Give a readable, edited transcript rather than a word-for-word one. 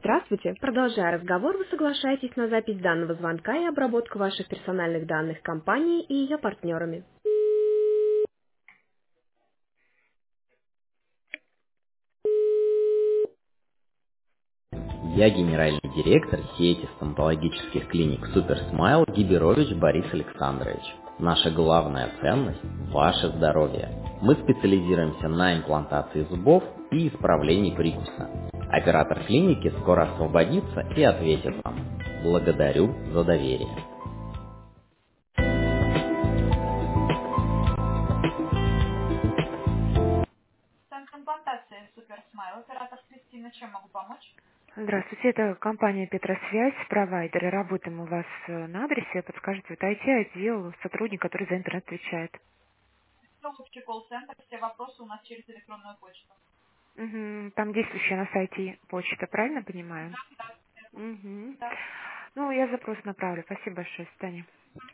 Здравствуйте. Продолжая разговор, вы соглашаетесь на запись данного звонка и обработку ваших персональных данных компании и ее партнерами. Я генеральный директор сети стоматологических клиник Суперсмайл Гиберович Борис Александрович. Наша главная ценность – ваше здоровье. Мы специализируемся на имплантации зубов и исправлении прикуса. Оператор клиники скоро освободится и ответит вам. Благодарю за доверие. Центр имплантации Суперсмайл. Оператор Кристина, чем могу помочь? Здравствуйте, это компания Петросвязь, провайдеры. Работаем у вас на адресе. Подскажите, вот IT-отдел, сотрудник, который за интернет отвечает. Это общий колл-центр, все вопросы у нас через электронную почту. Мгм. Там действующая на сайте почта, правильно понимаю? Да, да, Угу. да. Ну, я запрос направлю. Спасибо большое, Таня.